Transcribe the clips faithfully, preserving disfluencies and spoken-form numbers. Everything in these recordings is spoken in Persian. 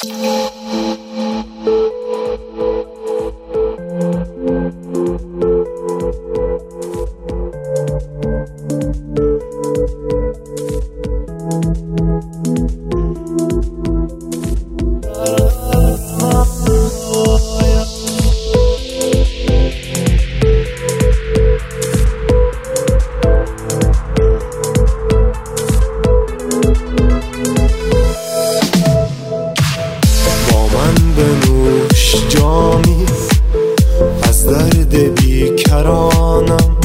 جامی از درد بیکرانم،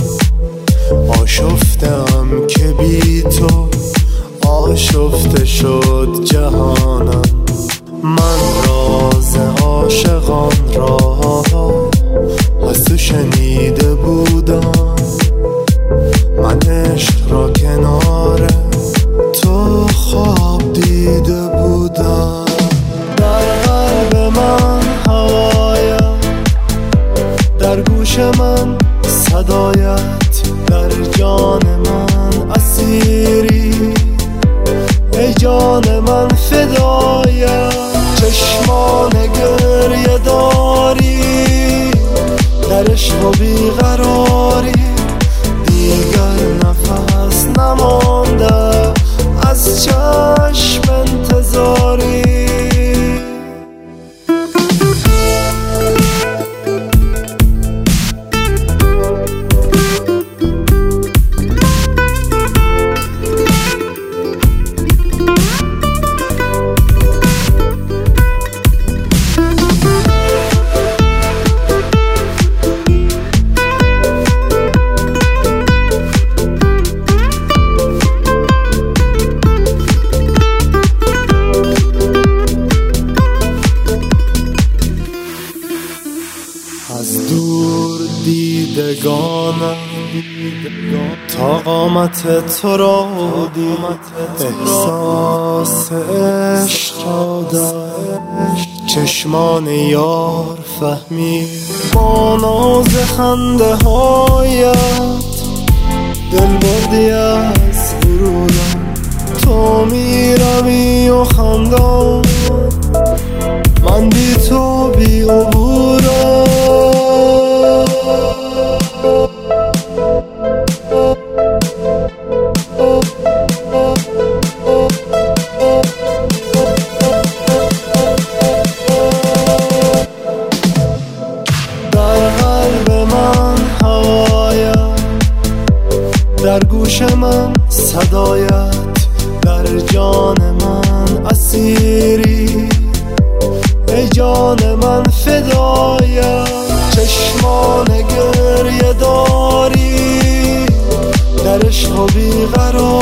آشفتم که بی تو آشفته شد جهانم. من راز عاشقان را از تو شنیده بودم، من عشق را کنار تو خواب دیده بودم. در قلب من هوایت، در گوش من صدایت، در جان من اسیری، ای جان من فدایت. چشمان گریه داری، در عشق و بیقراری، دیگر نفس نمانده از چشم انتظاری. از دور دیدگانم تا قامت تو را دید، احساس عشق را در چشمان یار فهمید. با ناز خنده هایت دل بردی از غرورم، تو می روی و خندان، من بی تو بی عبورم. در قلب من هوایت، در گوش من صدایت، در جان من اسیری، ای جان من فدایت. چشمان گریه داری، در عشق و بیقراری،